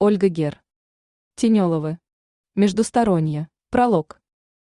Ольга Гер. Тенеловы. Междустороннее. Пролог.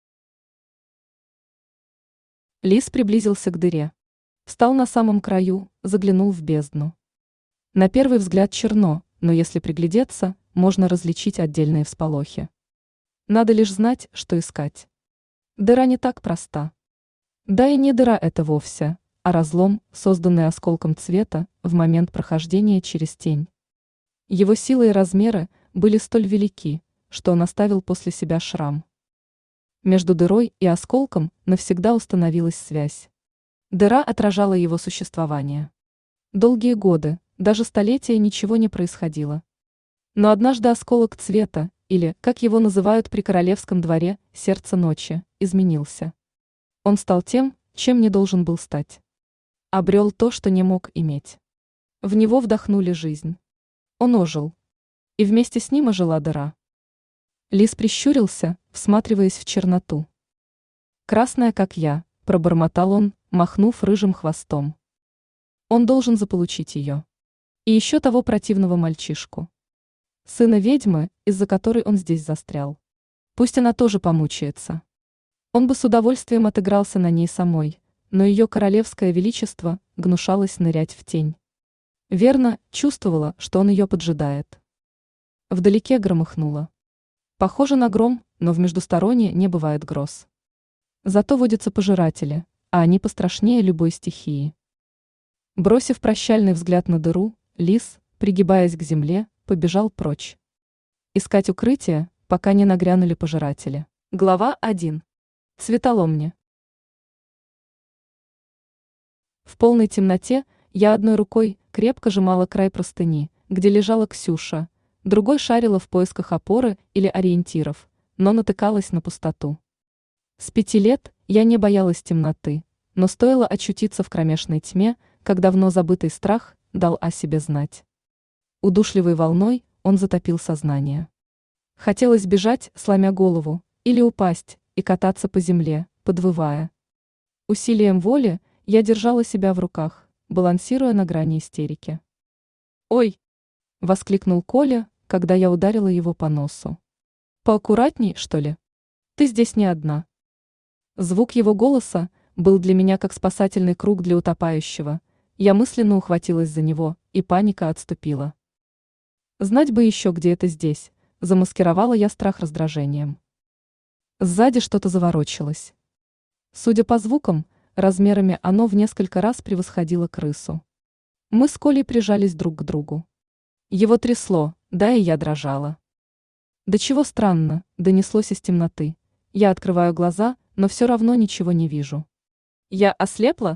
Лис приблизился к дыре. Встал на самом краю, заглянул в бездну. На первый взгляд черно, но если приглядеться, можно различить отдельные всполохи. Надо лишь знать, что искать. Дыра не так проста. Да и не дыра это вовсе, а разлом, созданный осколком цвета в момент прохождения через тень. Его сила и размеры были столь велики, что он оставил после себя шрам. Между дырой и осколком навсегда установилась связь. Дыра отражала его существование. Долгие годы, даже столетия ничего не происходило. Но однажды осколок цвета, или, как его называют при королевском дворе, сердце ночи, изменился. Он стал тем, чем не должен был стать. Обрел то, что не мог иметь. В него вдохнули жизнь. Он ожил. И вместе с ним ожила дыра. Лис прищурился, всматриваясь в черноту. «Красная, как я», — пробормотал он, махнув рыжим хвостом. Он должен заполучить ее. И еще того противного мальчишку. Сына ведьмы, из-за которой он здесь застрял. Пусть она тоже помучается. Он бы с удовольствием отыгрался на ней самой, но ее королевское величество гнушалось нырять в тень. Верно, чувствовала, что он ее поджидает. Вдалеке громыхнуло. Похоже на гром, но в междустороннее не бывает гроз. Зато водятся пожиратели, а они пострашнее любой стихии. Бросив прощальный взгляд на дыру, лис, пригибаясь к земле, побежал прочь. Искать укрытие, пока не нагрянули пожиратели. Глава 1. Цветоломня. В полной темноте я одной рукой крепко сжимала край простыни, где лежала Ксюша, другой шарила в поисках опоры или ориентиров, но натыкалась на пустоту. С 5 лет я не боялась темноты, но стоило очутиться в кромешной тьме, как давно забытый страх дал о себе знать. Удушливой волной он затопил сознание. Хотелось бежать, сломя голову, или упасть и кататься по земле, подвывая. Усилием воли я держала себя в руках, балансируя на грани истерики. «Ой!» — воскликнул Коля, когда я ударила его по носу. «Поаккуратней, что ли? Ты здесь не одна». Звук его голоса был для меня как спасательный круг для утопающего. Я мысленно ухватилась за него, и паника отступила. Знать бы еще, где это здесь, замаскировала я страх раздражением. Сзади что-то заворочилось. Судя по звукам, размерами оно в несколько раз превосходило крысу. Мы с Колей прижались друг к другу. Его трясло, да и я дрожала. Да чего странно, донеслось из темноты. Я открываю глаза, но все равно ничего не вижу. Я ослепла?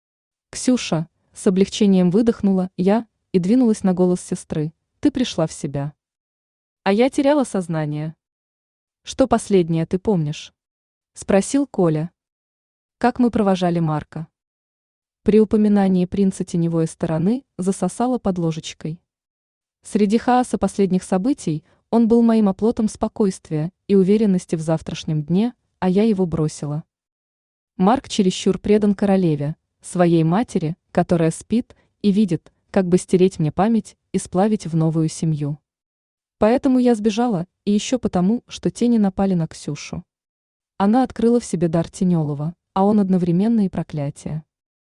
Ксюша, с облегчением выдохнула я и двинулась на голос сестры. Ты пришла в себя. А я теряла сознание. Что последнее ты помнишь? Спросил Коля. Как мы провожали Марка. При упоминании принца теневой стороны засосала под ложечкой. Среди хаоса последних событий он был моим оплотом спокойствия и уверенности в завтрашнем дне, а я его бросила. Марк чересчур предан королеве, своей матери, которая спит и видит, как бы стереть мне память и сплавить в новую семью. Поэтому я сбежала, и еще потому, что тени напали на Ксюшу. Она открыла в себе дар Тенелова, а он одновременно и проклятие.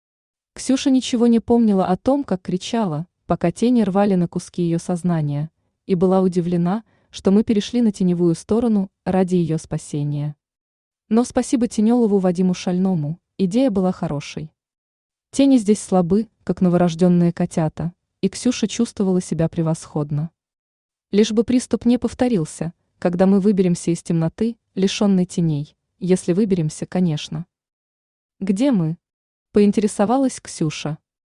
Ксюша ничего не помнила о том, как кричала, пока тени рвали на куски ее сознания, и была удивлена, что мы перешли на теневую сторону ради ее спасения. Но спасибо Тенелову Вадиму Шальному, идея была хорошей. Тени здесь слабы, как новорожденные котята, и Ксюша чувствовала себя превосходно. Лишь бы приступ не повторился, когда мы выберемся из темноты, лишенной теней, если выберемся, конечно. «Где мы?» – поинтересовалась Ксюша.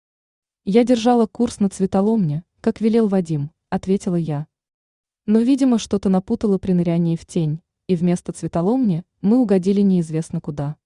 «Я держала курс на Цветоломне, как велел Вадим», – ответила я. Но, видимо, что-то напутало при нырянии в тень, и вместо Цветоломни мы угодили неизвестно куда.